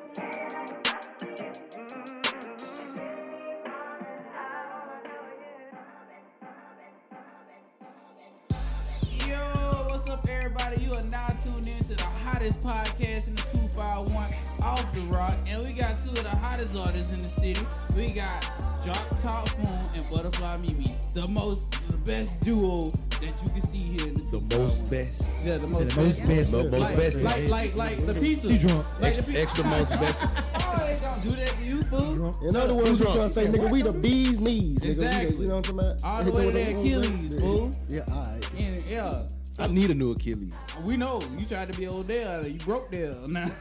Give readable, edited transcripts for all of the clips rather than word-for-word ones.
What's up, everybody? You are now tuned in to the hottest podcast in the 251, Off the Rock, and we got two of the hottest artists in the city. We got Drop Top Phone and Butterfly Mimi, the best duo that you can see here in the 251. Best. Yeah, the most best. Like the pizza. You drunk? Like the pizza. Extra most best. Oh, they don't do that to you, fool. In other words, you're trying to say, nigga, we the bee's knees. Nigga. Exactly. You know what I'm talking about? All the way to their Achilles, fool. Yeah, all right. Yeah. I need a new Achilles. We know you tried to be Odell, you broke there. Now,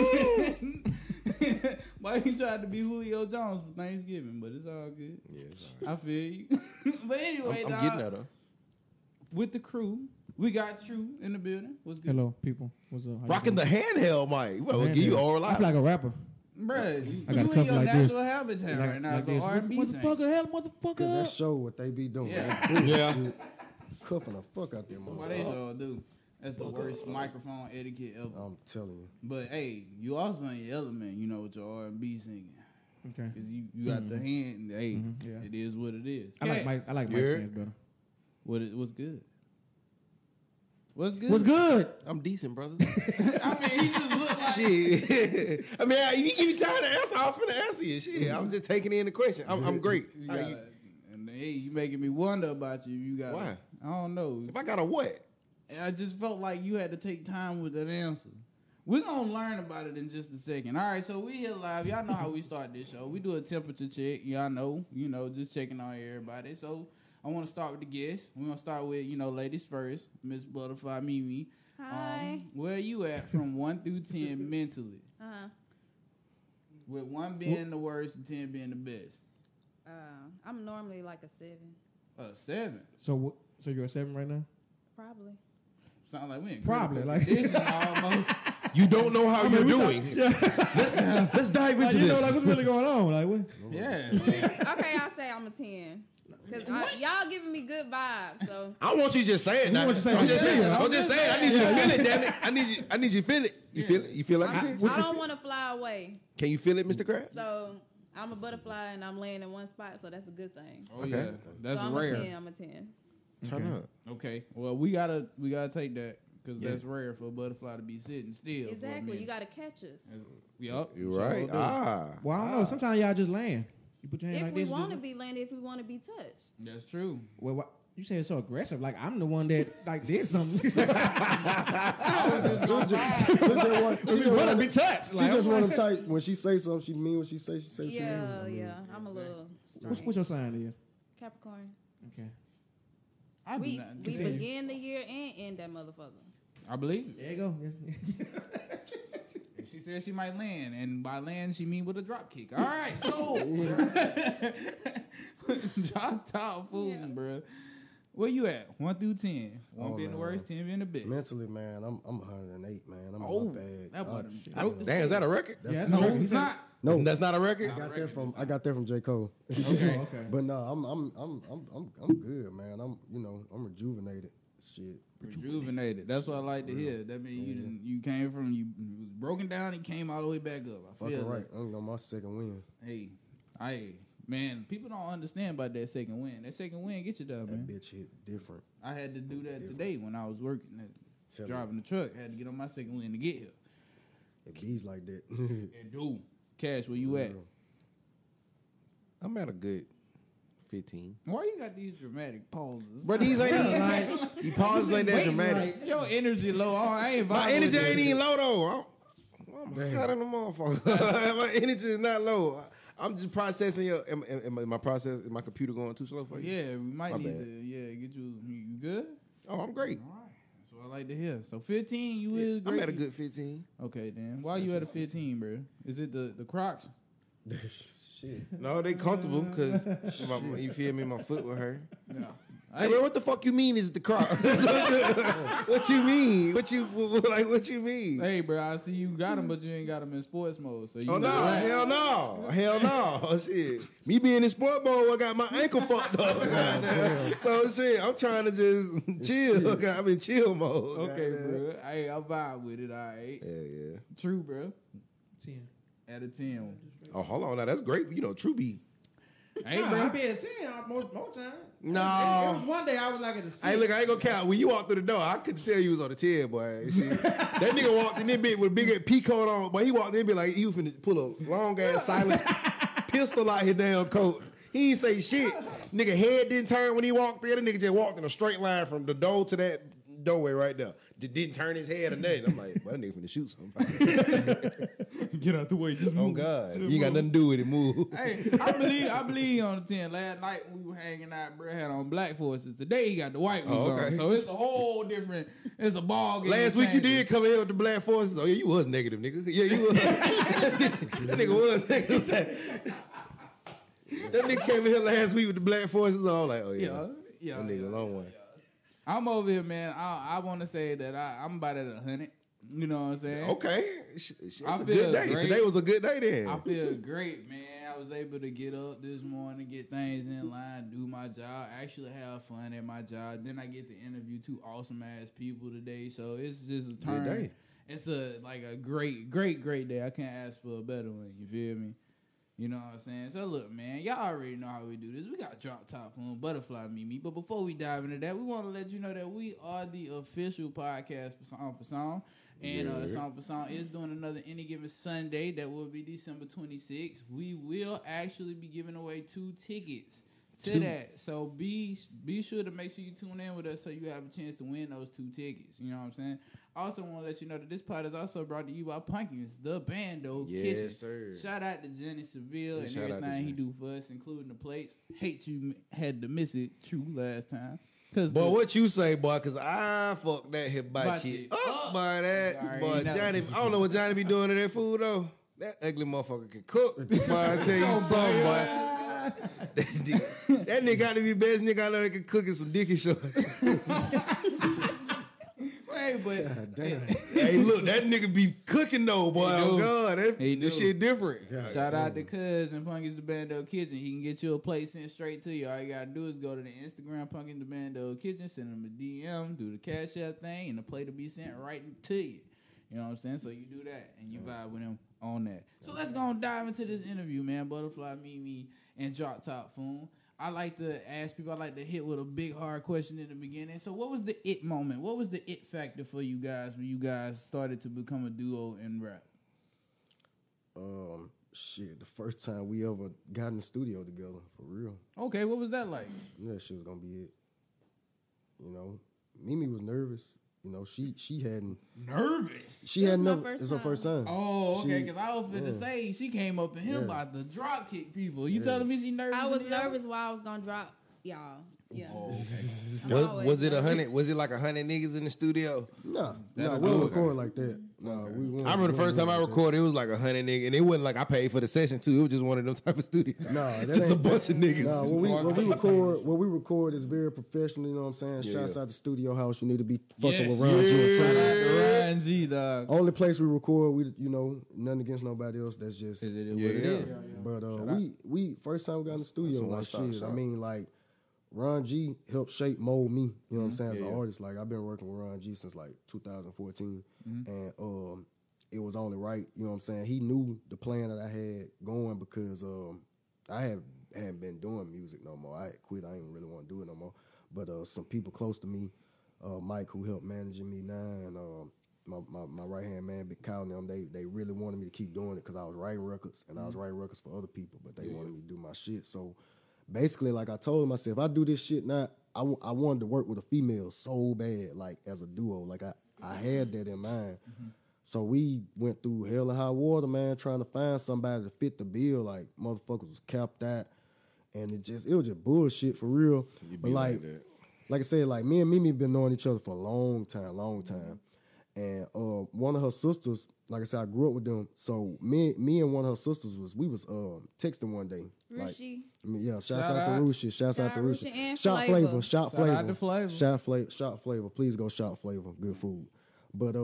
why you tried to be Julio Jones for Thanksgiving? But it's all good. Yeah, it's I feel you. But anyway, I'm dog, getting that though. with the crew, we got True in the building. What's good? Hello, people. What's up? How you Rocking the doing? handheld mic. We'll give you all I feel like a rapper. Bruh, you I got a in couple your like this. natural habitat right now. It's an R&B singer. Motherfucker, hell, motherfucker. That show what they be doing. Yeah. Yeah. Cuffing the fuck out there, What they motherfucker. sure do. That's the worst microphone etiquette ever. I'm telling you. But hey, you also in your element, you know, with your R&B singing. Okay. Cause you got the hand. Hey, Yeah. it is what it is. I like Mike's fans better. What's good? What's good? What's good? I'm decent, brother. I mean, he just looked like. Shit. I mean, you give me time to answer. I'm finna answer you. Shit. I'm just taking in the question. I'm great. You How gotta, you- and hey, you making me wonder about you. You got Why? I don't know. If I got a what? I just felt like you had to take time with that answer. We're gonna learn about it in just a second. All right, so we here live. Y'all know how we start this show. We do a temperature check. Y'all know, just checking on everybody. So I want to start with the guests. We're gonna start with, ladies first. Miss Butterfly Mimi. Hi. Where you at from 1 through 10 mentally? With 1 being the worst and 10 being the best. I'm normally like a 7, 7. So you're a 7 right now? probably. Sound like we in Probably, critical like- condition almost. You don't know how you're doing. Let's dive into this. what's really going on? Like, what? Yeah. Okay, I'll say I'm a 10. Because y'all giving me good vibes, so. I want you to just say it now. want you to say I'm it. just saying. Yeah. I'm just saying. I need you to feel it, damn it. I need you to feel it. You feel it? You feel like a 10? I don't want to fly away. Can you feel it, Mr. Krabs? So, I'm a butterfly and I'm laying in one spot, so that's a good thing. Oh yeah. That's so I'm rare. a 10, I'm a 10. Turn up. Okay. Well, we gotta take that because that's rare for a butterfly to be sitting still. Exactly, you got to catch us. Yup. You're right. Well, I don't know. Sometimes y'all just land. You put your hand If like we this. want to just- be landed, if we want to be touched. That's true. Well, you say it's so aggressive. Like, I'm the one that, like, did something. She want to be touched. Like, just want to type when she say something. She mean what she say. She say she Yeah, mean. yeah. I'm a little what's strange. your sign is? Capricorn. Okay. I do We not. Continue. begin the year and end that motherfucker. I believe it. There you go. She said she might land, and by land she mean with a drop kick. All right, so drop top food, bro. Where you at? 1 through 10. 1 being the man. worst, 10 being the best. Mentally, man, I'm 108, man. I'm Oh, in my bag. that boy done shit. broke the Damn, is that a record? Yeah, that's No, what it's not. No, That's not a record? I got that from J. Cole. Okay. Okay. But no, I'm good, man. I'm rejuvenated. Shit. Rejuvenated. That's what I like to hear. That means you came from you was broken down and came all the way back up. I feel Fucking right. like, I'm on my second win. hey, man, people don't understand about that second win. That second win get you done, That man. bitch hit different. I had to do that today when I was working, Tell driving the truck. I had to get on my second win to get here. It bees like that. And dude, Cash, where you at? I'm at a good 15. Why you got these dramatic pauses? Bro, these ain't like, you pauses ain't that dramatic. Your energy low. I ain't My vibing energy with ain't you. even low though. I'm hot in the motherfucker. My energy is not low. I'm just processing your. Am my computer going too slow for you? Yeah, we might My need bad. to get you. You good? Oh, I'm great. All right. That's what I like to hear. So 15, you is great. I'm at a good 15. Okay, then. Why you at a 15, bro? Is it the Crocs? Shit. No, they comfortable because you feel me. My foot with her. No. Hey, bro, what the fuck you mean is the crop? What you mean? What you mean? Hey, bro, I see you got them, but you ain't got them in sports mode. So you Oh no, hell no. Hell no. Shit. Me being in sport mode, I got my ankle fucked up. Goddamn. So shit, I'm trying to just chill. I'm in chill mode. Okay, goddamn. bro. Hey, I vibe with it, all right. Yeah. True, bro. 10. Out of 10. Oh, hold on. Now, that's great. You know, True B. Hey, Nah, bro. I be at a 10 most time. No. It was one day I was like at a 6. Hey, look, I ain't gonna count. When you walked through the door, I couldn't tell you was on the 10, boy. You see? That nigga walked in there bit with a big pea coat on, but he walked in be like he was finna pull a long ass silent pistol out his damn coat. He ain't say shit. Nigga head didn't turn when he walked there. The nigga just walked in a straight line from the door to that doorway right there. Didn't turn his head or nothing. I'm like, well, that nigga finna shoot somebody. Get out the way. Just Oh move. God, Just you ain't got move. nothing to do with it. Move. Hey, I believe on the 10. Last night we were hanging out, bro, had on black forces. Today he got the white ones okay. on. So it's a whole different, it's a ball game. Last week you changes. did come in here with the black forces. Oh yeah, you was negative, nigga. Yeah, you was. That nigga was negative. That nigga came in here last week with the black forces on. Like, oh yeah, Yeah. that nigga a long one. I'm over here, man. I want to say that I'm about at 100. You know what I'm saying? Okay, it's I a feel good day. great. Today was a good day then. I feel great, man. I was able to get up this morning, get things in line, do my job, actually have fun at my job. Then I get to interview 2 awesome ass people today. So it's just a turn. day. It's a great day. I can't ask for a better one. You feel me? You know what I'm saying? So look, man, y'all already know how we do this. We got Drop Top Fun, Butterfly Mimi. But before we dive into that, we want to let you know that we are the official podcast for Song for Song. And Song for Song is doing another Any Given Sunday. That will be December 26th. We will actually be giving away 2 tickets to that. So be sure to make sure you tune in with us so you have a chance to win those 2 tickets. You know what I'm saying? I also want to let you know that this pod is also brought to you by Pumpkins, the Bando Kitchen. sir. Shout out to Johnny Seville and shout out to everything he Johnny. do for us, including the plates. Hate you had to miss it, true, last time. Cause Boy, what you say, boy? Cause I fucked that hibachi Hibachi up by that. Sorry, Boy, no. Johnny, I don't know what Johnny be doing to that food though. That ugly motherfucker can cook. Boy, I tell you something, boy. That nigga got to be best nigga I know that can cook in some dicky shorts. Hey, but Hey, look, that nigga be cooking though, boy. He Oh do. God, He this do. shit different. shout out to Cuz and Pumpkins the Bando Kitchen. He can get you a plate sent straight to you. All you gotta do is go to the Instagram Pumpkins the Bando Kitchen, send him a DM, do the Cash App thing, and the plate will be sent right to you. You know what I'm saying? So you do that and you vibe with him on that. So let's go and dive into this interview, man. Butterfly Mimi and Drop Top Fun. I like to ask people, I like to hit with a big hard question in the beginning. So what was the it moment? What was the it factor for you guys when you guys started to become a duo in rap? Shit, the first time we ever got in the studio together, for real. Okay, what was that like? I knew that shit was gonna be it. You know, Mimi was nervous. You know, she hadn't Nervous. she This hadn't my never. first It's her time. first time. Oh, okay, She- because I was finna say she came up in him Yeah. about to drop kick people. You telling me she nervous? I was in the album? nervous while I was gonna drop y'all. Yeah. Was it 100? Was it like 100 niggas in the studio? Nah, That'll we don't do it. record like that. Nah, we won't- I remember the we first won't time I do like that. recorded, it was like 100 niggas, and it wasn't like I paid for the session too. It was just one of them type of studios. Nah, that just a ain't- bunch of niggas. Nah, when we record is very professional. You know what I'm saying? Shouts out to Studio House. You need to be fucking with Ron G. and Shout Freddie. out to Ryan G, dog. Only place we record, we nothing against nobody else. That's just. It is what Yeah, it yeah. is. But we first time we got in the studio, That's a like one-stop shit. shop. I mean, like Ron G helped shape mold me. You know what I'm saying? As an artist, like I've been working with Ron G since like 2014, and it was only right. You know what I'm saying? He knew the plan that I had going because I hadn't been doing music no more. I had quit. I didn't really want to do it no more. But some people close to me, Mike, who helped managing me now, and my right hand man, Big Kyle, and them, they really wanted me to keep doing it because I was writing records and I was writing records for other people, but they wanted me to do my shit. So basically, like I told myself, if I do this shit now, I wanted to work with a female so bad, like as a duo. Like I had that in mind. So we went through hell and high water, man, trying to find somebody to fit the bill. Like motherfuckers was capped out, and it was just bullshit for real. But like I said, like me and Mimi been knowing each other for a long time. And one of her sisters, like I said, I grew up with them. So me and one of her sisters was texting one day. Rushi. Yeah, shouts Shout out to out. Rushi. Shouts out Shout to out Rushi. Rushi and Shot Flavor. Flavor. Shot Shout out Flavor. to Flavor. Shot Flavor. Please go Shot Flavor. Good food. But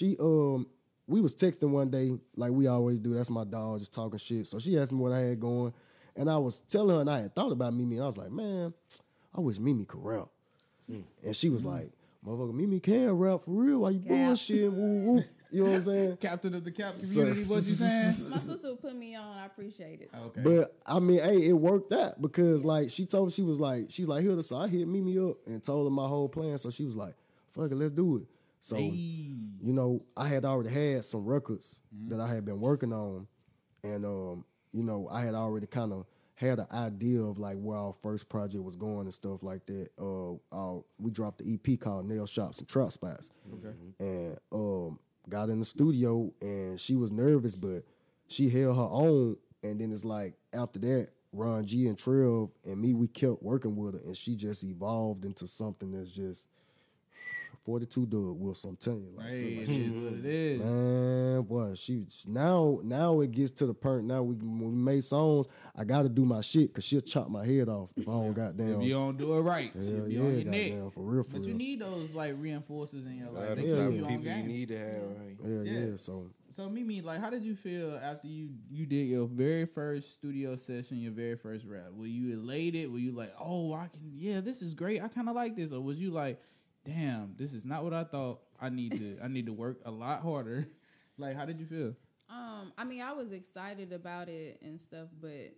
we was texting one day like we always do. That's my dog, just talking shit. So she asked me what I had going, and I was telling her, and I had thought about Mimi, and I was like, man, I wish Mimi could rap. And she was like, motherfucker, Mimi can rap for real. Why you bullshitting? Woo, woo. You know what I'm saying? Captain of the cap community, what you saying? My sister would put me on. I appreciate it. Okay. But I mean, hey, it worked out because like she told me she was like here the so I hit meet me up and told her my whole plan. So she was like, fuck it, let's do it. So you know, I had already had some records that I had been working on, and you know, I had already kind of had an idea of like where our first project was going and stuff like that. We dropped the EP called Nail Shops and Trap Spots. Okay. And got in the studio and she was nervous, but she held her own. And then it's like after that, Ron G and Trev and me, we kept working with her, and she just evolved into something that's just 42 Doug Wilson. I'm telling you, like, Hey, so, it is what it is. man, boy, now it gets to the point. Now when we made songs, I got to do my shit because she'll chop my head off if I don't goddamn. If you don't do it right, Hell she'll be yeah, on your neck. goddamn, for real. But you need those like reinforcers in your life. Like, They the keep type you of on people you game. need to have, right? Yeah. So Mimi, like, how did you feel after you did your very first studio session, your very first rap? Were you elated? Were you like, oh, this is great. I kind of like this. Or was you like, damn, this is not what I thought. I need to work a lot harder. Like, how did you feel? I mean, I was excited about it and stuff, but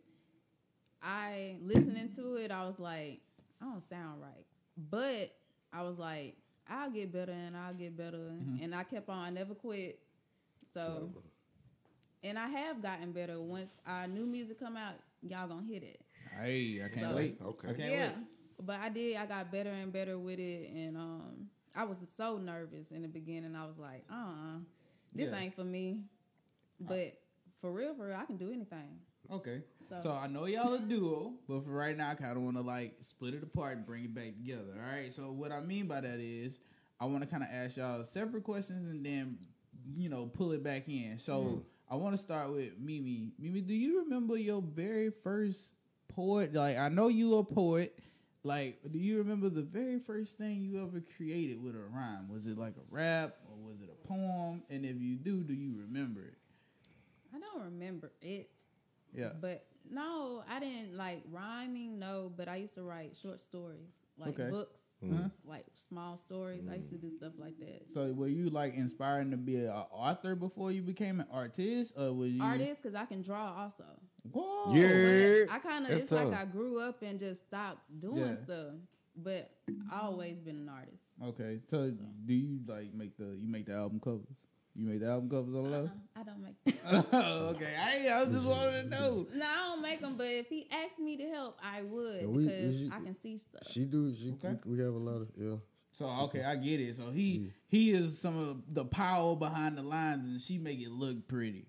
listening to it, I was like, I don't sound right. But I was like, I'll get better and I'll get better. And I kept on, I never quit. So, and I have gotten better. Once our new music come out, y'all gonna hit it. Hey, I can't So- wait. Okay. I can't Yeah. wait. But I got better and better with it. And I was so nervous in the beginning. I was like, this Yeah. ain't for me. But for real, I can do anything. Okay. So- So I know y'all a duo, but for right now, I kind of want to like split it apart and bring it back together. All right. So what I mean by that is, I want to kind of ask y'all separate questions and then, pull it back in. So I want to start with Mimi. Mimi, do you remember your very first poet? Like, I know you a poet. Like, do you remember the very first thing you ever created with a rhyme? Was it like a rap or was it a poem? And if you do you remember it? I don't remember it. Yeah. But no, I didn't like rhyming, no, but I used to write short stories, like Okay. books, Uh-huh. like small stories. I used to do stuff like that. So were you like inspiring to be an author before you became an artist, or were you Artist, because I can draw also. Whoa. Yeah. But I kind of, That's it's tough. like I grew up and just stopped doing Yeah. stuff. But I always been an artist. Okay. So do you like make the album covers? You make the album covers on Love? I don't make. Okay. I just wanted to know. No, I don't make them. But if he asked me to help, I would Yeah, because I can see stuff. Okay. We have a lot of So okay, I get it. So he is some of the power behind the lines, and she make it look pretty.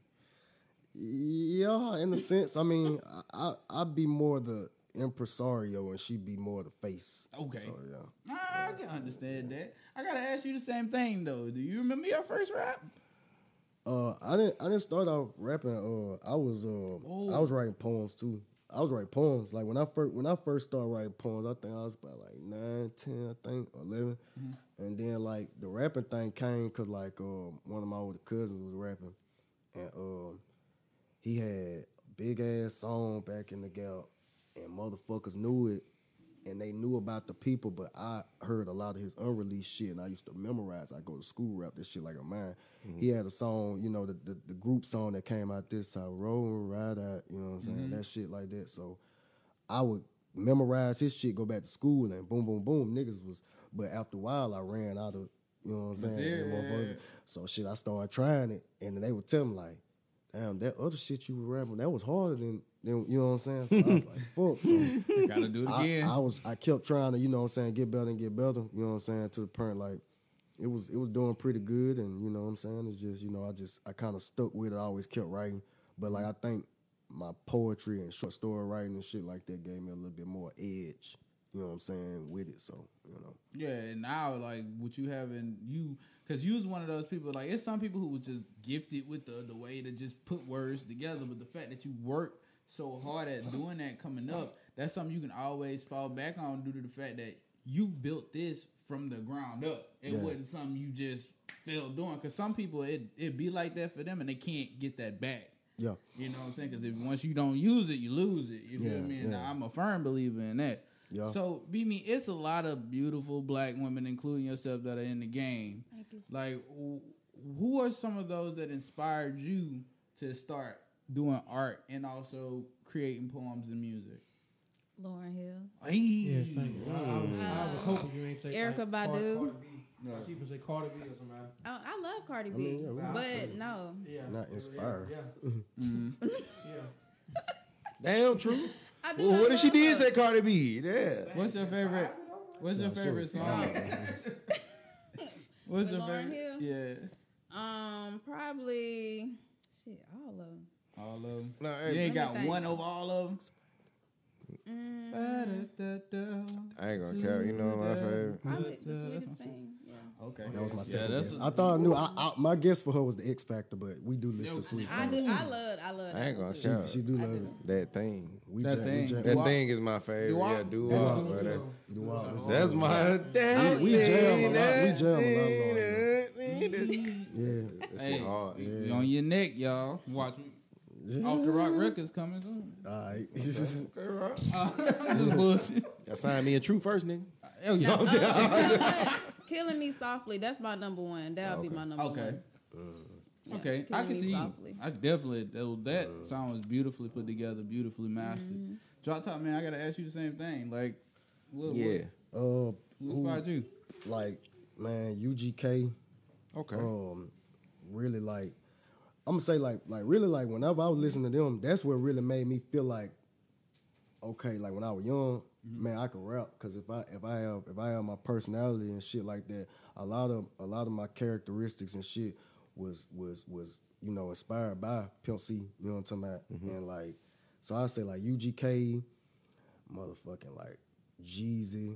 Yeah, in a sense. I mean, I'd be more the impresario and she'd be more the face. Okay. So yeah. I can understand that. I gotta ask you the same thing though. Do you remember your first rap? I didn't start off rapping. I was writing poems too. I was writing poems. Like when I first started writing poems, I think I was about like 9, 10, I think, or 11. And then like the rapping thing came because like one of my older cousins was rapping, and he had a big ass song back in the Gap, and motherfuckers knew it, and they knew about the people, but I heard a lot of his unreleased shit, and I used to memorize. I go to school rap this shit like a man. He had a song, the group song that came out this time, Roll Ride Out, you know what I'm saying? That shit like that. So I would memorize his shit, go back to school, and boom, boom, boom, niggas was. But after a while, I ran out of, you know what I'm saying? Material, And motherfuckers- yeah. So shit, I started trying it, and then they would tell me like, damn, that other shit you were rapping, that was harder than you know what I'm saying? So I was like, fuck. So Gotta do it again. I kept trying to, you know what I'm saying, get better and get better, you know what I'm saying, to the point like it was doing pretty good, and you know what I'm saying, it's just, I kind of stuck with it, I always kept writing, but like I think my poetry and short story writing and shit like that gave me a little bit more edge, you know what I'm saying, with it, so, Yeah, and now like what you have in you, because you was one of those people. Like it's some people who was just gifted with the way to just put words together, but the fact that you work so hard at doing that coming up, that's something you can always fall back on due to the fact that you built this from the ground up. It wasn't something you just fell doing. Because some people it be like that for them and they can't get that back. yeah. You know what I'm saying? Because once you don't use it, you lose it. You feel me? And yeah. I'm a firm believer in that. Yeah. So, Mimi, it's a lot of beautiful black women, including yourself, that are in the game. Thank you. Like, who are some of those that inspired you to start doing art and also creating poems and music? Lauryn Hill. Hey. Yes, thank you. I was hoping you ain't say Erykah like, Badu. Cardi B. No. She even say Cardi B or somebody. I love Cardi B, mean, yeah, we- but no. Yeah. Not inspired. Yeah. Yeah. Damn true. I do Well, not what if she love did her. say Cardi B? Yeah. What's your favorite? What's your favorite song? What's With your Lauryn favorite? Hill? Yeah, Probably shit. All of them. all of them. No, You hey, ain't got think. one over all of them. I ain't gonna care. You know my favorite. Probably the sweetest thing. Yeah. Okay, That was my yeah, second that's guess. I thought I knew. my guess for her was the X Factor, but we do listen to Sweet I Stuff. do. I love. I ain't gonna that shout. one too. She do love it. That thing. We That jam- thing. we jam- That Doo-wop. thing is my favorite. Doo-wop? Yeah, do That's up. cool too. Doo-wop. That's my. We jam a lot. We jam a lot. Yeah. That Hey, shit hard. you on your neck, y'all. Watch me. Off the Rock Records coming soon. All right. This is bullshit. Y'all sign me a true first, nigga. Hell yeah. You know what? Killing Me Softly. That's my number one. That'll be my number Okay. one. Okay, Yeah, I can Killing Me see. Softly. I definitely that song was beautifully put together, beautifully mastered. Drop Top, man, I gotta ask you the same thing. Like, what, Yeah. who inspired you? Like, man, UGK. Okay. Really like. I'm gonna say like really like whenever I was listening to them, that's what really made me feel like, okay, like when I was young, man, I could rap. Cause if I have my personality and shit like that, a lot of my characteristics and shit was inspired by Pimp C. You know what I'm talking about? And like, so I say like UGK, motherfucking like Jeezy,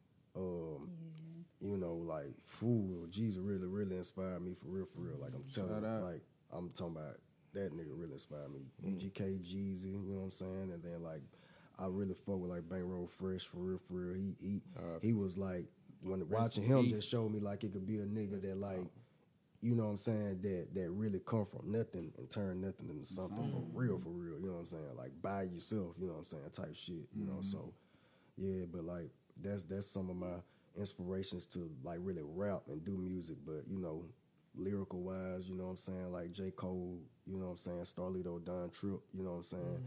like fool, Jeezy really inspired me for real. Like I'm telling Shout you, out. like I'm talking about that nigga really inspired me. UGK, Jeezy, you know what I'm saying? And then like I really fuck with like Bankroll Fresh for real. He was like when watching him peace. just showed me like it could be a nigga that like, you know what I'm saying, that really come from nothing and turn nothing into something for real, you know what I'm saying? Like by yourself, you know what I'm saying, type shit, you know. So yeah, but like that's some of my inspirations to like really rap and do music, but you know, lyrical wise, you know what I'm saying, like J. Cole, you know what I'm saying, Starlito, Don Tripp, you know what I'm saying.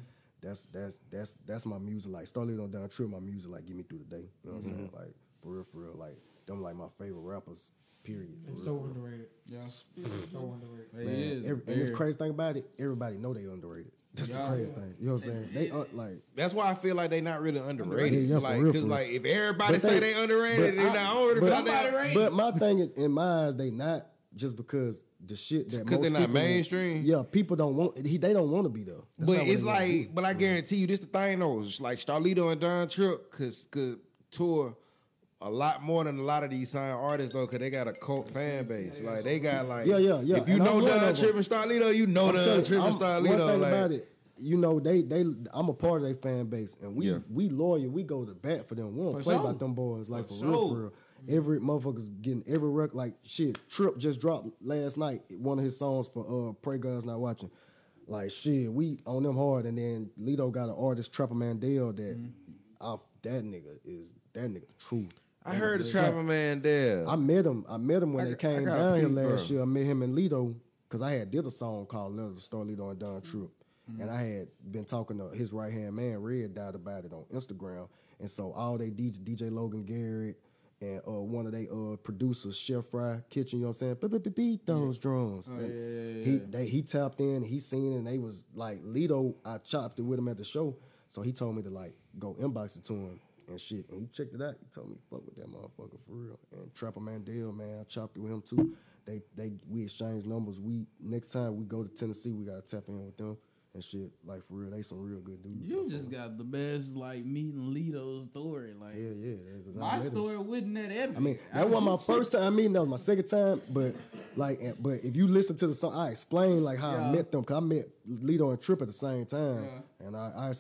That's my music. Like Starlito, Don Tripp, my music like get me through the day. You know what I'm saying? Like for real, like them like my favorite rappers. Period. It's For so real. underrated. Yeah, So underrated. it Man, is. and this crazy thing about it, everybody know they underrated. That's the Yeah. crazy thing. You know what I'm saying? They like. That's why I feel like they not really underrated. Yeah, for like, real, cause for real. like if everybody But say they- they underrated, but then I don't really feel but, like but my thing is, in my eyes, they not just because the shit that because most they're not people- mainstream. Yeah, people don't want. They don't want to be though. That's But not what it's they wanna like, be. but I guarantee you, this the thing though. It's like Starlito and Don Tripp could tour a lot more than a lot of these signed artists though, cause they got a cult fan base. Like they got like, Yeah. If you And I'm know one Don of Tripp and Starlito, you know I'm Don telling Tripp you, and one Starlito. thing Like, about it, you know, I'm a part of their fan base, and we loyal. We go to bat for them. We don't For play sure. about them boys. Like For for sure. real. Every motherfucker's getting every record. Like shit, Tripp just dropped last night one of his songs for Pray God's Not Watching. Like shit, we on them hard, and then Lito got an artist Trapper Mandel that that nigga the truth. I heard the Trapper Mandel. I met him when I they came got a down here peep, last bro. year. I met him and Lito because I did a song called Letter to Starlito and Don Tripp. And I had been talking to his right hand man, Red Dot, about it on Instagram. And so all they DJ Logan Garrett and one of they producers, Chef Fry Kitchen, you know what I'm saying? Beat those drums. He tapped in, he seen it, and they was like, Lito, I chopped it with him at the show. So he told me to like go inbox it to him and shit. And he checked it out. He told me, fuck with that motherfucker for real. And Trapper Mandel, man, I chopped it with him too. We exchanged numbers. Next time we go to Tennessee, we gotta tap in with them and shit. Like for real, they some real good dudes. You just got the best like meeting Lito's story. Like Yeah. my story wasn't that epic. I mean, that wasn't my first time meeting. That was my second time. But if you listen to the song, I explained like how I met them. Cause I met Lito and Tripp at the same time, and I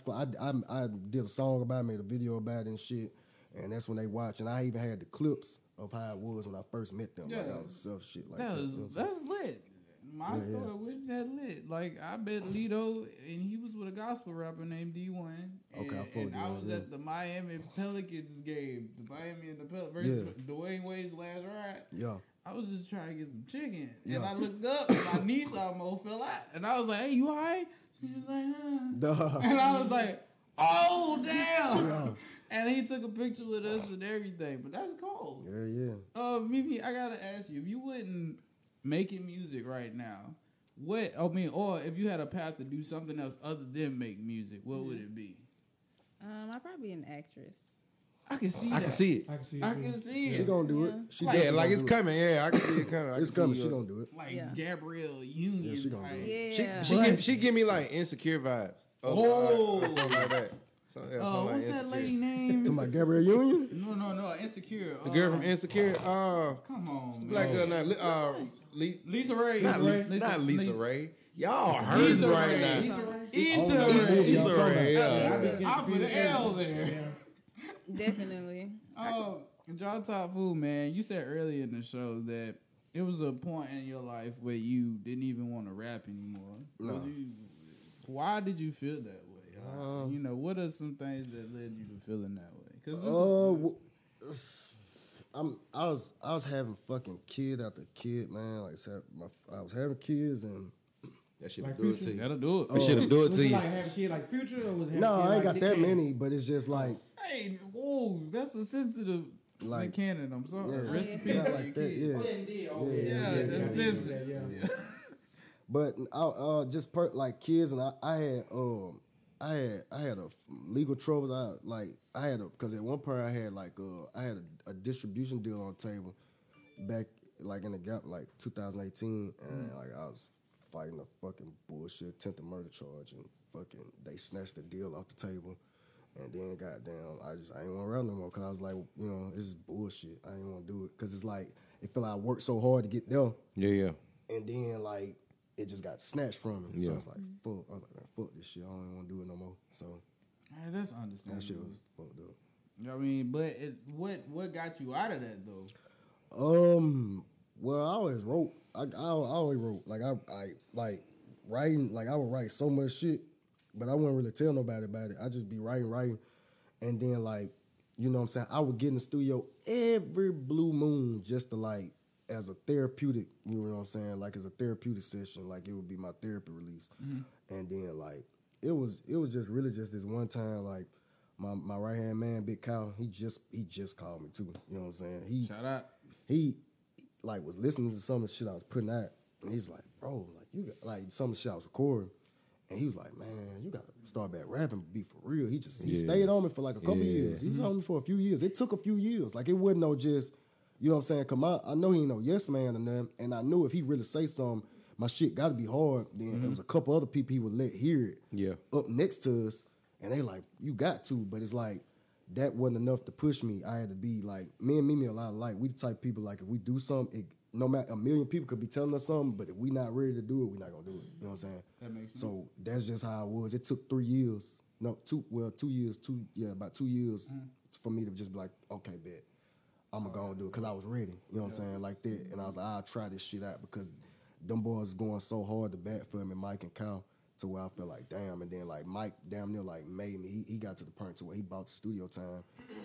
did a song about it, made a video about it and shit. And that's when they watched, and I even had the clips of how it was when I first met them. Like, Yeah. all the stuff, shit like that. That's lit. My story wasn't that lit. Like I met Lito, and he was with a gospel rapper named D1. Okay, I fuck and with I D1, was yeah. at the Miami Pelicans game, the Miami and the Pelicans versus Dwayne Wade's last ride. Yeah. I was just trying to get some chicken. Yeah. And I looked up and my niece almost fell out. And I was like, hey, you all right? She was like, Duh. And I was like, oh, damn. And he took a picture with us and everything. But that's cool. Yeah. Mimi, I got to ask you, if you wasn't making music right now, or if you had a path to do something else other than make music, what would it be? I'd probably be an actress. I can see I that. can see it. I can see it. I too. can see She it. gonna do Yeah. it. She Like- Yeah, definitely like gonna it's do coming. Yeah, I can see it coming. I It's can coming. see She it. gonna do it. Like Yeah. Gabrielle Union Yeah, she gonna type. do it. Yeah. She give me like insecure vibes. Oh. Something like that. Something like What's that Insecure. lady name? To my Gabrielle Union. No, Insecure. The girl from Insecure. Come on, man. Black girl now. Lisa Ray. Not Lisa Ray. Y'all heard Lisa right Ray. now. Issa Oh, Ray. yeah. Issa Ray. Oh, Yeah. Lisa. I put an L there. Definitely. Draw Top Food, man. You said earlier in the show that it was a point in your life where you didn't even want to rap anymore. No. Why did you feel that way? What are some things that led you to feeling that way? Because I was having fucking kid after kid, man. Like I said, I was having kids and That shit Like do it Future? to you. that'll do it. That shit do it Was to it you. like having a kid like Future, or was it having no, a kid I ain't like got Nick that Cannon? many, but it's just like Hey, whoa, that's a sensitive Like- canon. I'm sorry. Yeah. Rest in peace not to like your that. kid. Yeah. Oh, yeah, he did. Oh, Yeah, yeah, yeah, that's yeah, sensitive. yeah. But I just like kids, and I had a legal troubles. Because at one point I had a distribution deal on the table back like in the gap like 2018, and like I was fighting a fucking bullshit attempted murder charge, and fucking they snatched the deal off the table, and then goddamn I ain't want to rap no more because I was like, this is bullshit. I ain't want to do it because it's like it felt like I worked so hard to get there. Yeah. And then like it just got snatched from me. So Yeah. I was like, fuck. I was like, man, fuck this shit. I don't even want to do it no more. So Man, that's that understandable. shit was fucked up. You know what I mean, but what got you out of that though? Well, I always wrote. I always wrote. Like I like writing. Like I would write so much shit, but I wouldn't really tell nobody about it. I just be writing, and then like, you know what I'm saying. I would get in the studio every blue moon just to like as a therapeutic. You know what I'm saying? Like as a therapeutic session. Like it would be my therapy release, and then like it was just really just this one time like. My right hand man, Big Kyle, he just called me too. You know what I'm saying? Shout out. He like was listening to some of the shit I was putting out, and he's like, bro, like you got like some of the shit I was recording, and he was like, man, you gotta start back rapping, be for real. He stayed on me for like a couple years. He was on me for a few years. It took a few years. Like it wasn't no just, you know what I'm saying? Come I know he ain't no yes man or nothing, and I knew if he really say something, my shit gotta be hard. Then there was a couple other people he would let hear it. Yeah. Up next to us. And they like, you got to, but it's like, that wasn't enough to push me. I had to be like, me and Mimi a lot alike. We the type of people like, if we do something, no matter, a million people could be telling us something, but if we not ready to do it, we not gonna do it. You know what I'm saying? That makes sense. So that's just how it was. It took 3 years. No, 2 years, about 2 years for me to just be like, okay, bet. I'm gonna go and do it. Cause I was ready. You know what I'm saying? Like that. And I was like, I'll try this shit out because them boys going so hard to bat for me, Mike and Kyle. To where I felt like, damn, and then like Mike damn near like made me. He got to the point to where he bought the studio time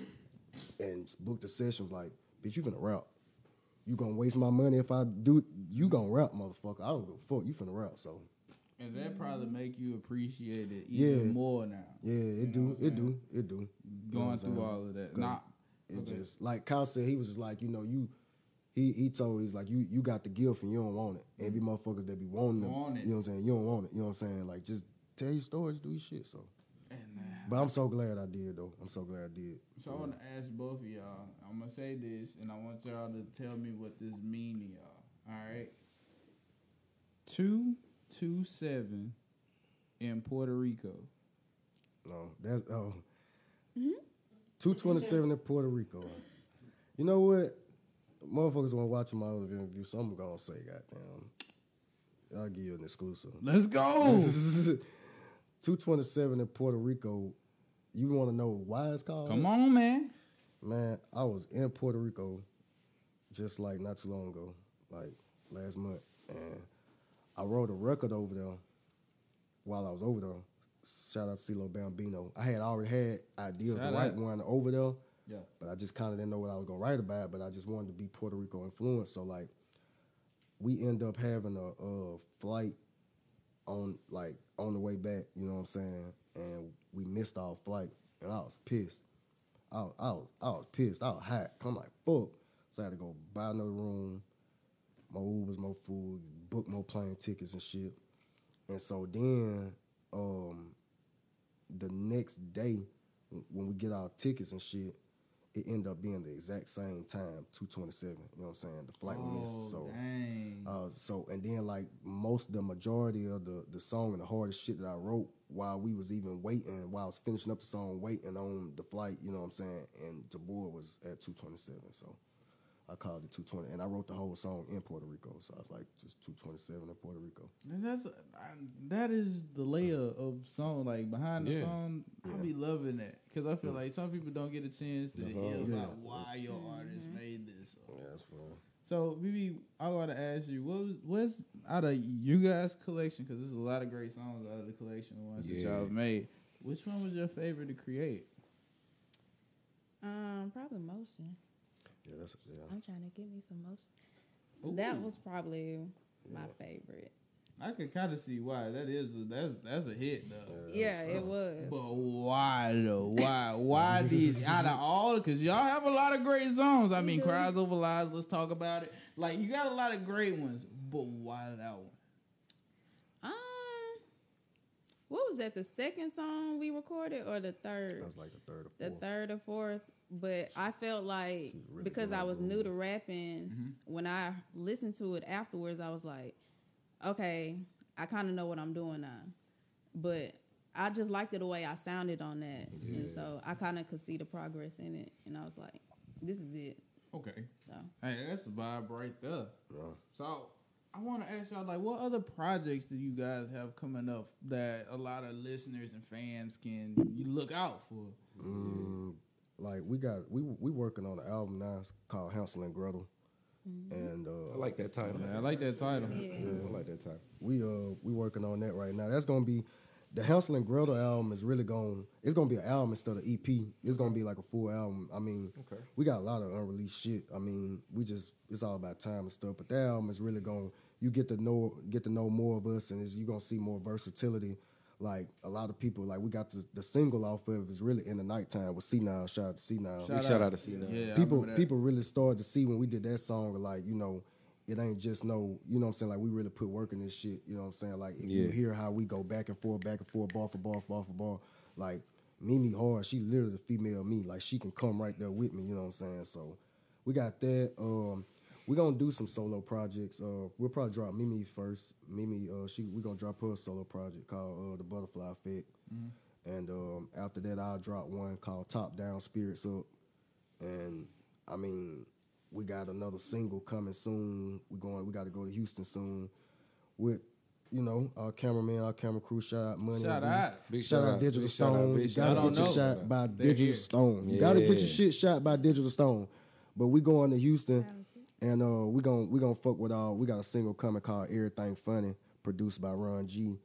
and booked the sessions. Like, bitch, you finna rap. You gonna waste my money if I do? You gonna rap, motherfucker? I don't give a fuck. You finna rap. So And that probably make you appreciate it even more now. yeah, it do. You know what I'm Going saying? through all of that. 'Cause Nah. It just like Kyle said, he was just like, he told he's like you got the gift and you don't want it. And be motherfuckers that be wanting it. Want it. You know what I'm saying? You don't want it. You know what I'm saying? Like just tell your stories, do your shit. So, And, but I'm so glad I did though. I'm so glad I did. so I want to ask both of y'all. I'm gonna say this, and I want y'all to tell me what this mean to y'all. All right. 227 in Puerto Rico. No, that's 227 in Puerto Rico. You know what? Motherfuckers want to watch my other interview, so I'm gonna say, goddamn, I'll give you an exclusive. Let's go. 227 in Puerto Rico. You want to know why it's called? Come on, man. Man, I was in Puerto Rico just like not too long ago, like last month, and I wrote a record over there while I was over there. Shout out to CeeLo Bambino. I had already had ideas Shout to write out. one over there, Yeah. But I just kind of didn't know what I was gonna write about. But I just wanted to be Puerto Rico influenced. So like, we end up having a flight on the way back. You know what I'm saying? And we missed our flight, and I was pissed. I was pissed. I was hot. I'm like, fuck. So I had to go buy another room, more Ubers, more food, book more plane tickets and shit. And so then the next day, when we get our tickets and shit, it ended up being the exact same time, 2:27. You know what I'm saying? The flight we missed. So, dang. and then like the majority of the song and the hardest shit that I wrote while we was even waiting, while I was finishing up the song, waiting on the flight. You know what I'm saying? And to board was at 2:27. So I called it 2:20, and I wrote the whole song in Puerto Rico. So I was like, just 2:27 in Puerto Rico. And that is the layer of song, like behind the song. I be loving that because I feel like some people don't get a chance to hear about why your artist made this. Yeah, that's fine. So, BB, I gotta ask you, what's out of you guys' collection? Because there's a lot of great songs out of the collection, the ones that y'all have made. Which one was your favorite to create? Probably Motion. Yeah, I'm trying to give me some motion. Ooh. That was probably my favorite. I could kind of see why. That's a hit though. Yeah, it was. But why though? Why these out of all? Because y'all have a lot of great songs. I mean, Cries Over Lies. Let's talk about it. Like you got a lot of great ones, but why that one? What was that? The second song we recorded or the third? That was like the third or fourth. The third or fourth. But I felt like really because good I at was it. new to rapping, when I listened to it afterwards, I was like, okay, I kind of know what I'm doing now. But I just liked it the way I sounded on that. Yeah. And so I kind of could see the progress in it. And I was like, this is it. Okay. So Hey, that's a vibe right there. Yeah. So I want to ask y'all, like, what other projects do you guys have coming up that a lot of listeners and fans can you look out for? Like we working on an album now. It's called Hansel and Gretel, and I like that title. I like that title. I like that title. we working on that right now. That's gonna be the Hansel and Gretel album. Is really it's gonna be an album instead of EP. It's gonna be like a full album. I mean, we got a lot of unreleased shit. I mean, it's all about time and stuff. But that album is really you get to know more of us, and you gonna see more versatility. Like a lot of people, like we got the single off of is really In the Nighttime with C9. Shout out to C9. Shout out to C9. Yeah, People really started to see when we did that song, like, you know, it ain't just no, you know what I'm saying, like we really put work in this shit, you know what I'm saying? Like if you hear how we go back and forth, bar for bar, like Mimi Hard, she literally the female me, like she can come right there with me, you know what I'm saying? So we got that. We're gonna do some solo projects. We'll probably drop Mimi first. Mimi, we're gonna drop her a solo project called The Butterfly Effect. And after that, I'll drop one called Top Down Spirits Up. And I mean, we got another single coming soon. We got to go to Houston soon with, you know, our cameraman, our camera crew. Shout out Money. Shout out. Shout out Digital Stone. You gotta get your shot by Digital Stone. You Yeah. gotta get your shit shot by Digital Stone. But we going to Houston, and we gonna fuck with we got a single coming called Everything Funny, produced by Ron G.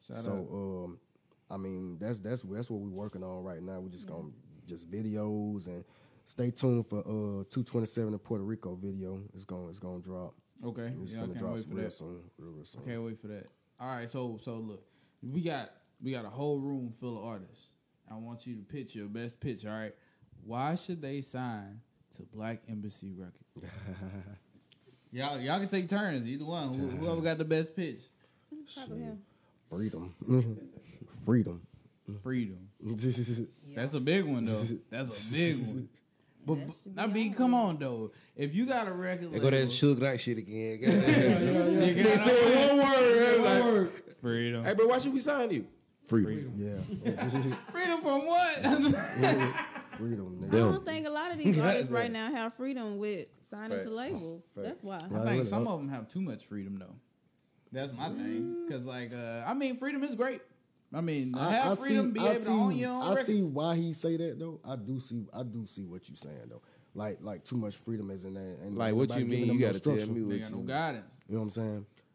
I mean that's what we working on right now. We just gonna just videos, and stay tuned for 2:27 in Puerto Rico video. It's gonna drop. Okay. It's I gonna can't drop wait for real that. soon. Real soon. Can't wait for that. All right, so look, we got a whole room full of artists. I want you to pitch your best pitch. All right, why should they sign to Black Embassy Records? y'all can take turns. Either one. Whoever got the best pitch. probably him. Freedom. Freedom. Freedom. That's a big one though. That's a big one. But I mean, come on though. If you got a record They label, go that Suge Knight shit again. you They got said one word. Like, freedom. hey, bro, why should we sign you? Freedom. Yeah. Freedom from what? Freedom. I Nigga. don't think a lot of these artists right now have freedom with signing to Fact. labels. That's why. I think some of them have too much freedom though. That's my thing. Cause like, I mean, freedom is great. I mean, have freedom, be able to own your own I record. see why he say that though. I do see what you saying though. Like too much freedom is in that. And Like, what nobody you giving mean? them You no got to tell structure. me They what got you no mean. guidance. You know what I'm saying?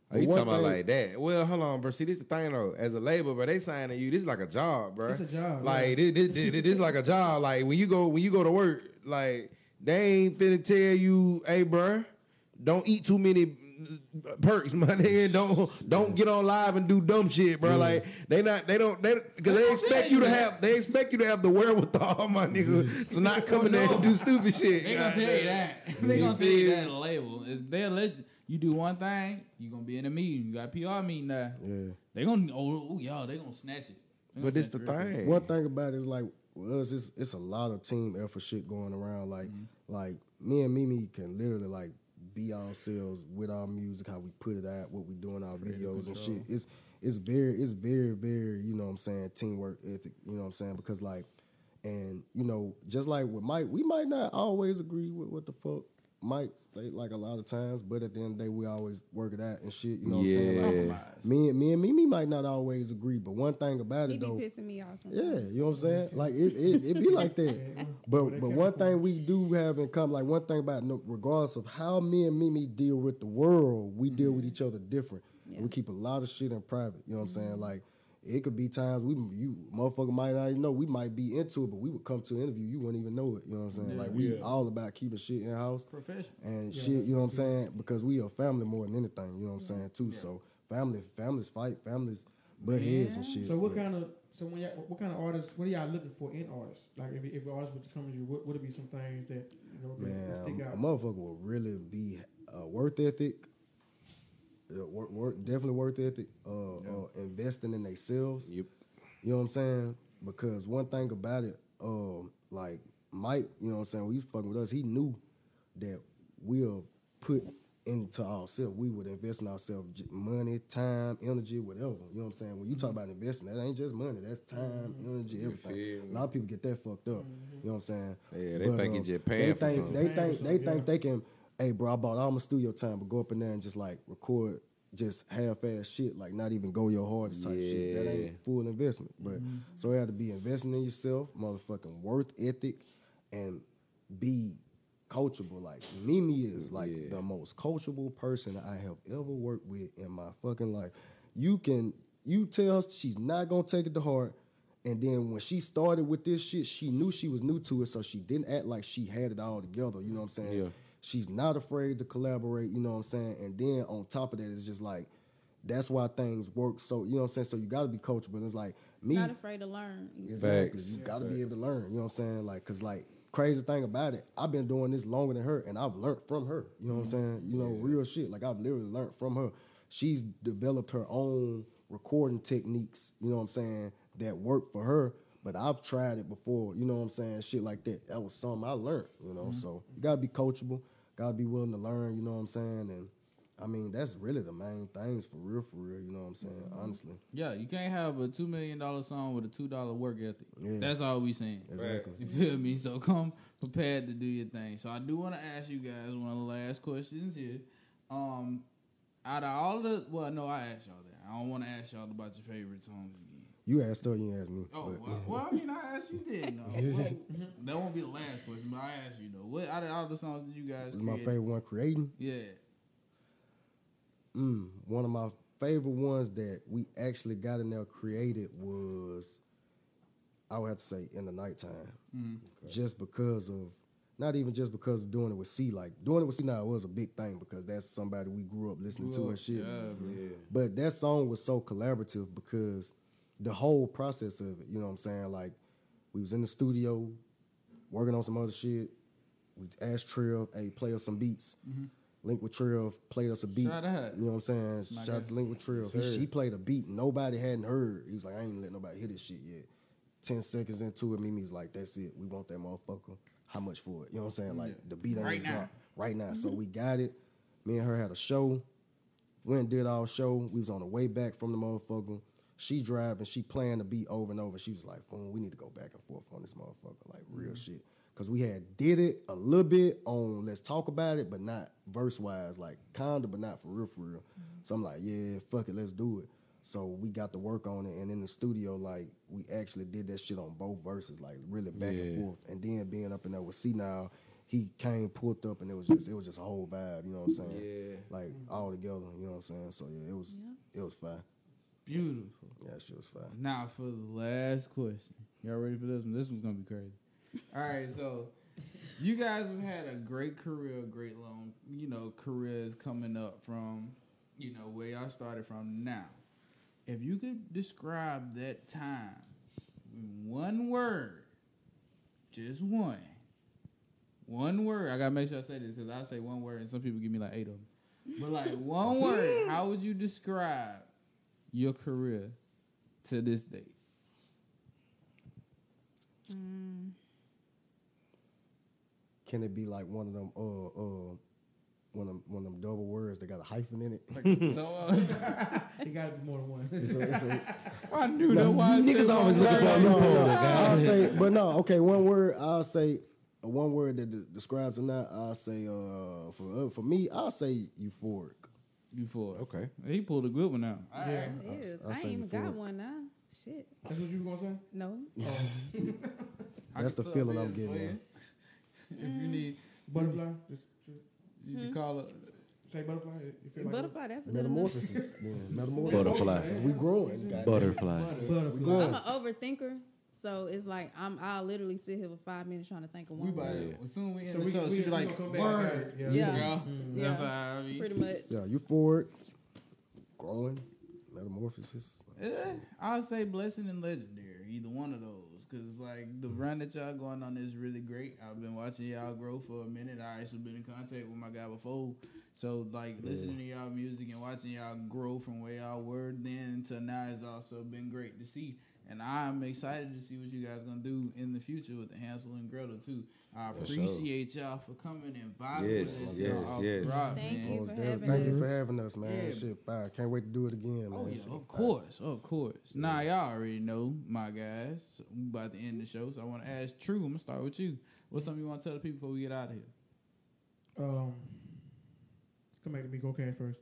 Oh, you One talking about thing- like that? Well, hold on, bro. See, this the thing though. As a label, bro, they signing you. This is like a job, bro. It's a job, Like this like a job. Like when you go to work, like they ain't finna tell you, hey, bro, don't eat too many perks, my nigga. Don't get on live and do dumb shit, bro. Like because they expect you to have the wherewithal, my nigga, to not come in there and do stupid shit. They gonna tell you that. They gonna tell you that in the label. They'll let you do one thing, you gonna be in a meeting. You got a PR meeting now. Yeah. They gonna y'all, they gonna snatch it. They But gonna it's the snatch it real quick. thing. One thing about it is like with us, it's a lot of team effort shit going around. Like me and Mimi can literally like be ourselves with our music, how we put it out, what we do in our videos and shit. It's very, very, you know what I'm saying, teamwork ethic, you know what I'm saying? Because like, and you know, just like with Mike, we might not always agree with what the fuck Mike say like a lot of times, but at the end of the day, we always work it out and shit, you know what I'm saying? Like, Compromise. me and Mimi might not always agree, but one thing about He it be though, pissing me off sometimes. yeah, you know what I'm saying? Like it be like that. But one thing we do have in common, like one thing about regardless of how me and Mimi deal with the world, we deal with each other different. Yeah. We keep a lot of shit in private. You know what I'm saying? Like it could be times you motherfucker might not even know we might be into it, but we would come to an interview, you wouldn't even know it. You know what I'm saying? Like we all about keeping shit in house Professional. and shit. You know what I'm saying? Because we a family more than anything. You know what I'm saying too. So families fight, families butt heads and shit. So what kind of artists? What are y'all looking for in artists? Like if an artist was to come to you, what would it be some things that that stick Man, out? a motherfucker will really be worth ethic. Definitely worth ethic. Investing in themselves. Yep. You know what I'm saying? Because one thing about it, like Mike, you know what I'm saying, when he was fucking with us, he knew that we'll put into ourselves. We would invest in ourselves, money, time, energy, whatever. You know what I'm saying? When you talk about investing, that ain't just money. That's time, energy, everything. A lot of people get that fucked up. You know what I'm saying? Yeah, they think it's just paying for something. They think they can. Hey, bro, I bought all my studio time, but go up in there and just like record just half-ass shit, like not even go your hardest type shit. That ain't full investment. But so it had to be investing in yourself, motherfucking worth ethic, and be coachable. Like Mimi is like the most coachable person I have ever worked with in my fucking life. You tell her she's not gonna take it to heart. And then when she started with this shit, she knew she was new to it, so she didn't act like she had it all together. You know what I'm saying? Yeah. She's not afraid to collaborate, you know what I'm saying? And then on top of that, it's just like, that's why things work. So, you know what I'm saying? So you got to be coachable. It's like, me. Not afraid to learn. Exactly. Facts. You got to be able to learn, you know what I'm saying? Like, because, like, crazy thing about it, I've been doing this longer than her, and I've learned from her. You know what I'm saying? You know, real shit. Like, I've literally learned from her. She's developed her own recording techniques, you know what I'm saying, that work for her. But I've tried it before, you know what I'm saying? Shit like that. That was something I learned, you know? So you got to be coachable. Got to be willing to learn, you know what I'm saying? And, I mean, that's really the main things for real, you know what I'm saying? Honestly. Yeah, you can't have a $2 million song with a $2 work ethic. Yeah. That's all we saying. Exactly. You feel me? So come prepared to do your thing. So I do want to ask you guys one of the last questions here. Out of all the, well, no, I asked y'all that. I don't want to ask y'all about your favorite songs again. You asked her, you asked me. Oh, but- well, I mean, I asked you then. No. That won't be the last question, but I asked you though. What out of all the songs that you guys This is my created? favorite one creating. Yeah. One of my favorite ones that we actually got in there created was, I would have to say, In the Nighttime. Just because of, not even just because of doing it with C. Like, doing it with C now was a big thing because that's somebody we grew up listening to and shit. But that song was so collaborative because the whole process of it, you know what I'm saying? Like, we was in the studio working on some other shit. We asked Trill, hey, play us some beats. Link with Trill, played us a beat. Shout out. You know what I'm saying? Shout out to Link with Trill. He played a beat nobody hadn't heard. He was like, I ain't let nobody hear this shit yet. 10 seconds into it, Mimi's like, that's it. We want that motherfucker. How much for it? You know what I'm saying? Like, the beat ain't Right now. dropped. Right now. So we got it. Me and her had a show. Went and did our show. We was on the way back from the motherfucker. She driving, she playing the beat over and over. She was like, "Fool, we need to go back and forth on this motherfucker, like real shit." Cause we had did it a little bit on Let's Talk About It, but not verse wise, like kinda, but not for real. So I'm like, yeah, fuck it, let's do it. So we got to work on it, and in the studio, like we actually did that shit on both verses, like really back and forth. And then being up in there with C now, he came, pulled up, and it was just a whole vibe. You know what I'm saying? Yeah. Like all together. You know what I'm saying? So yeah, it was fine. Beautiful. Yeah, that shit was fine. Now for the last question. Y'all ready for this one? This one's gonna be crazy. All right, so you guys have had a great career, great long, careers coming up from, where y'all started from now. If you could describe that time in one word, just one word. I gotta make sure I say this because I say one word and some people give me like 8 of them. But like one word, how would you describe your career to this date? Can it be like one of them one of them double words that got a hyphen in it? It got to be more than one. I knew that. Why Niggas always looking for a loophole, I'll say, but no, okay, one word. I'll say one word that describes it. Not. I'll say for me, I'll say euphoric. Euphoric. Okay. He pulled a good one out. All Yeah. right. It is. I I say ain't even got euphoric. one now. Shit. That's what you were gonna say? No. That's the feeling I'm getting. Man. If you need Butterfly. Just you can call it. say butterfly. You feel like Butterfly, that's a good enough. Metamorphosis. Yeah, metamorphosis. Butterfly. We growing. goddamn. Butterfly. butterfly. I'm an overthinker, so it's like I'll literally sit here for 5 minutes trying to think of We one about word. as soon as we end So the we- show, we she be just like, gonna come back word. and- yeah. Yeah. Yeah. Yeah. That's how I mean. Pretty much. Yeah, euphoric. Growing. Metamorphosis. I'll say blessing and legendary. Either one of those. Because, like, the run that y'all going on is really great. I've been watching y'all grow for a minute. I actually been in contact with my guy before. So, like, listening to y'all music and watching y'all grow from where y'all were then to now has also been great to see. And I'm excited to see what you guys going to do in the future with the Hansel and Gretel, too. I appreciate y'all for coming and vibing with us. Yes, y'all yes. rock, Thank man. you Most for definitely. having Thank you us. for having us, man. Yeah. Shit, fire. Can't wait to do it again, man. Oh, yeah, Shit, of fire. course, of course. Nah, y'all already know, my guys. We about to end the show, so I want to ask True. I'm going to start with you. What's something you want to tell the people before we get out of here? Come back to me. Go cash first.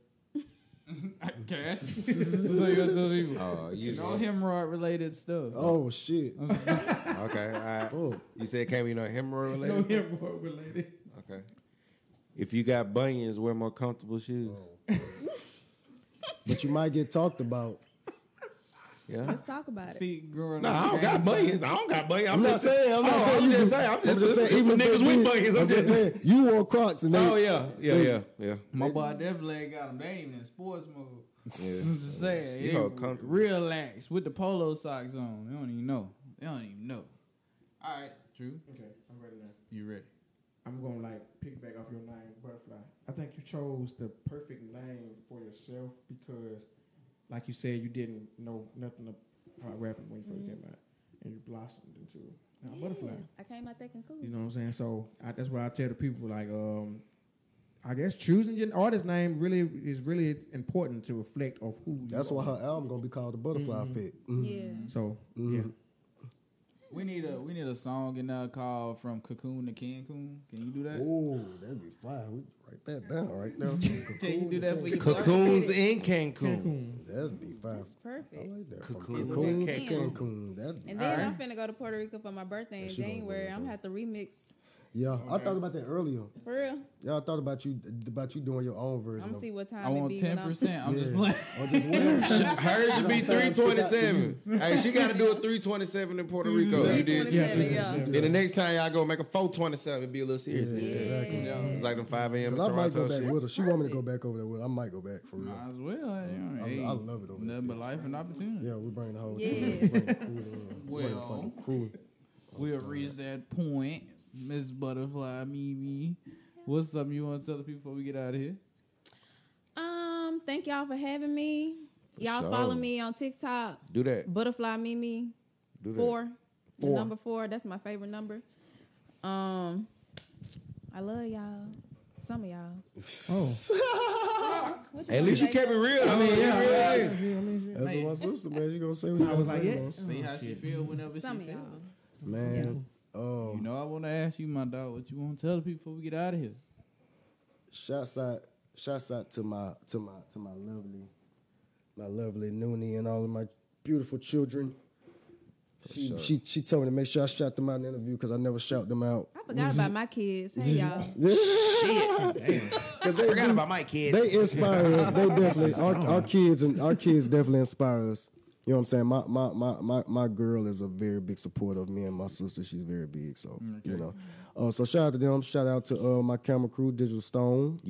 Cash. So you gonna tell people. Oh, you No know. hemorrhoid related stuff. Oh, shit. Okay. All right. Oh. You said it can't be no hemorrhoid No related? hemorrhoid related. Okay. If you got bunions, wear more comfortable shoes. But you might get talked about. Yeah. Let's talk about it. Feet growing No, up. I don't got bunions. I don't got bunions. I'm not saying you I'm do. just saying. I'm just saying. Even if niggas they with do, bunions. I'm just saying. saying. You wore Crocs and they. Oh yeah. My boy definitely ain't got them. They ain't even in sports mode. Yeah. I'm just saying. You Yeah, hold comfortable. real lax with the polo socks on. They don't even know. All right, True. Okay, I'm ready now. You ready? I'm gonna like piggyback off your name, Butterfly. I think you chose the perfect name for yourself because, like you said, you didn't know nothing about rapping when you first came out, and you blossomed into now Butterfly. Yes, I came out thinking cool. You know what I'm saying? So that's what I tell the people. Like, I guess choosing your artist name is really important to reflect of who. That's you why are. her album gonna be called The Butterfly Effect. Yeah. So Mhm. yeah. We need a song in there called From Cocoon to Cancun. Can you do that? Oh, that'd be fine. We write that down right now. Can you do that for your Cocoons in Cancun. Cancun. That'd be fine. That's perfect. I like that. From Cocoon to Cocoon to Cancun. Cancun. That'd be And then Alright. I'm finna go to Puerto Rico for my birthday in Yeah, she gonna January. go, I'm gonna have to remix. Yeah, I thought about that earlier. For real. Yeah, I thought about you doing your own version. I'm gonna of- see what time I it want be when 10%. I'm just Yeah. playing. Or just whatever. Hers should be Sometimes stick out to 327. Hey, she got to do a 327 in Puerto Rico. You did. 327, yeah. Then the next time y'all go make a 427, it'd be a little serious. Yeah, exactly. Yeah. It's like them 5 a.m. in 'Cause I might go Toronto back shit. with her. She want me to go back over there with her. I might go back for real. Might as well. Hey, I love it over there. Nothing but life and opportunity. Yeah, we bring the whole Yes. team. Bring the crew to, bring the Well, fucking crew. we'll reach that point. Miss Butterfly, Mimi. What's something you want to tell the people before we get out of here? Thank y'all for having me. Y'all sure. follow me on TikTok. Do that. Butterfly Mimi Do that. 4. The 4. number 4. That's my favorite number. I love y'all. Some of y'all. Oh, What you At want, least you baby? kept it real. I mean, yeah. That's what my sister, man. She gonna say what I you was gonna like, say, yeah. man. See how she feel whenever Some she of feel. y'all. Man, You know, I want to ask you, my dog, what you want to tell the people before we get out of here? shouts out to my lovely Noonie and all of my beautiful children. She told me to make sure I shout them out in the interview because I never shout them out. I forgot about my kids. Hey y'all. Shit. I forgot about my kids. They inspire us. They definitely our kids definitely inspire us. You know what I'm saying? My girl is a very big supporter of me and my sister. She's very big. So you know. So shout out to them. Shout out to my camera crew, Digital Stone.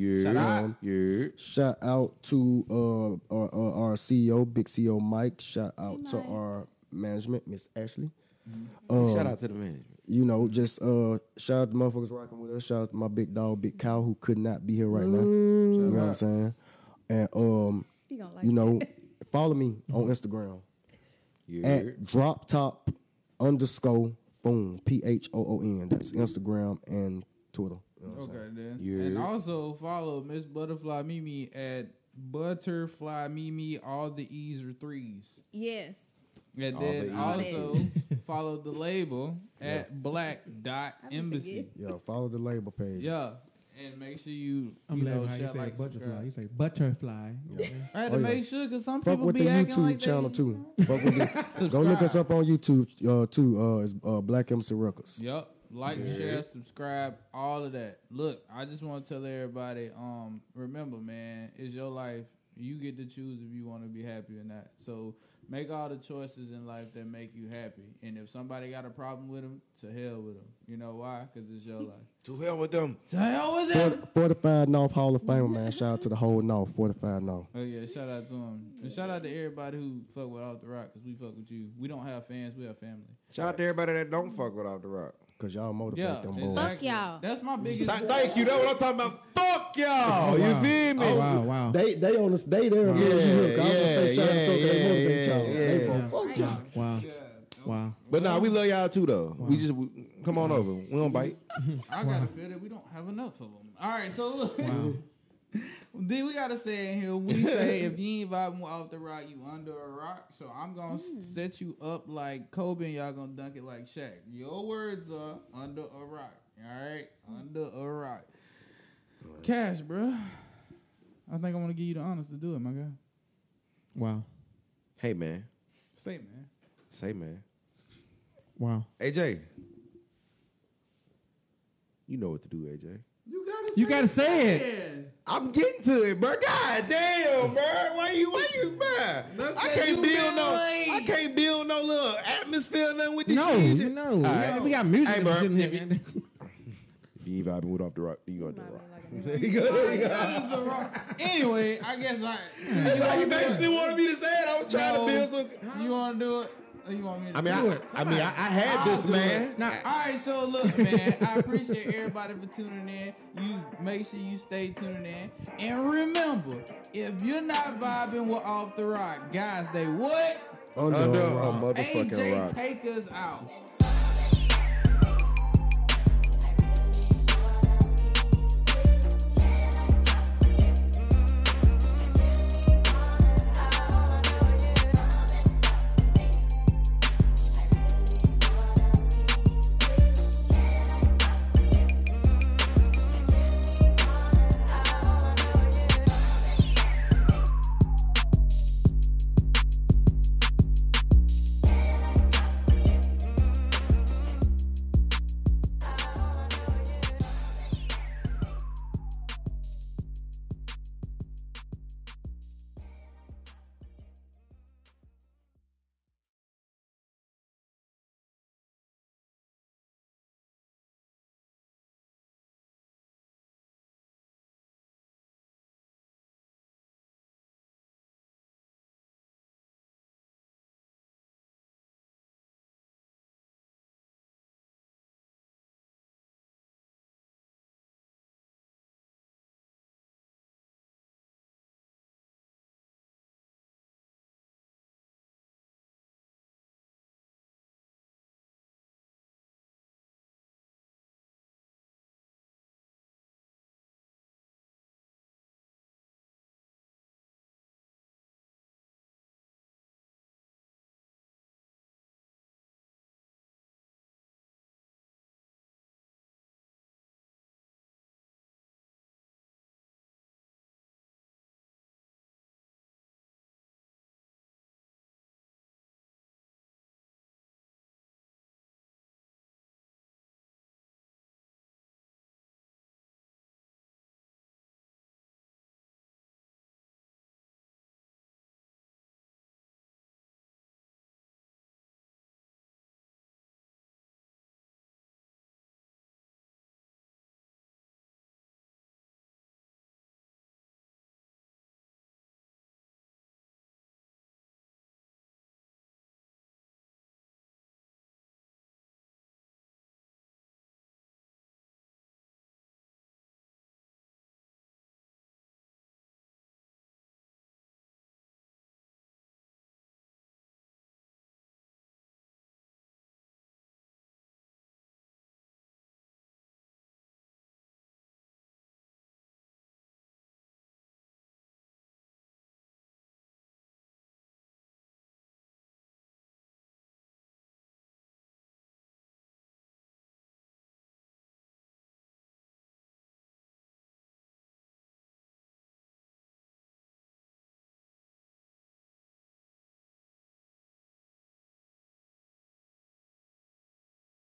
Shout out to our CEO, Big CEO Mike. Shout out to our management, Miss Ashley. Shout out to the management. You know, just shout out to motherfuckers rocking with us. Shout out to my big dog, Big Cow, who could not be here right now. You know what I'm saying? And you know, follow me on Instagram at DropTop_Phoon, PHOON. That's Instagram and Twitter. You know what I'm saying? Then. And also follow Miss Butterfly Mimi at Butterfly Mimi. All the E's are 3s. Yes. And then also follow the label at Black.Embassy. Yeah, follow the label page. Yeah. And make sure you How share, you say like, butterfly. subscribe. You say butterfly. I had to make sure because some Fuck people with be the acting YouTube like channel they, too. Fuck with the, go look us up on YouTube too. It's Black Embassy Records. Yep. Like, share, subscribe, all of that. Look, I just want to tell everybody, remember, man, it's your life. You get to choose if you want to be happy or not. So make all the choices in life that make you happy. And if somebody got a problem with them, to hell with them. You know why? Because it's your life. To hell with them. To hell with them. 45 North Hall of Fame, man. Shout out to the whole North, 45 North. Oh, yeah. Shout out to them. And shout out to everybody who fuck with Off the Rock because we fuck with you. We don't have fans. We have family. Shout out to everybody that don't fuck with Off the Rock. Because y'all motivate them boys. Fuck y'all. That's my biggest. Thank you. That's what I'm talking about. Fuck y'all. You feel me? Wow. They on this. They there. I was gonna say shout out to them 'cause they motivate y'all. They both fuck y'all. Wow. But nah, we love y'all too though. We come on over. We don't bite. I gotta feel that we don't have enough of them. All right, so look. Then we gotta say in here, we say if you ain't vibing with Off the Rock, you under a rock. So I'm gonna set you up like Kobe and y'all gonna dunk it like Shaq. Your words are under a rock. All right? Under a rock. Cash, bro. I think I want to give you the honors to do it, my guy. Wow. Hey man. Say, man. Wow. AJ. You know what to do, AJ. You gotta say it. I'm getting to it, bro. God damn, bro. Why you, bro? I can't build no little atmosphere, nothing with this shit. No. We got music. Hey, bro. sitting here. If you ain't vibing with Off the Rock, you gonna do rock. That is the rock. Anyway, I guess That's how you basically wanted me to say it. I was trying to build some. You want to do it? Or you want me to do it? I had this, man. All right, so look, man, I appreciate everybody for tuning in. You make sure you stay tuning in. And remember, if you're not vibing with Off the Rock, guys, they what? Under a motherfucking AJ, rock. take us out.